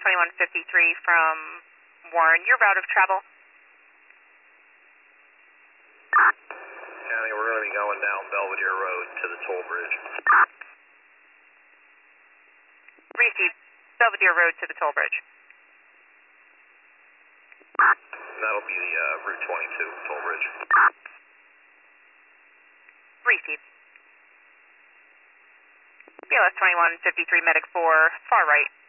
2153 from Warren, your route of travel? County, we're going to be going down Belvedere Road to the toll bridge. Received. Belvedere Road to the toll bridge. That'll be the Route 22 toll bridge. Received. BLS 2153 Medic 4, far right.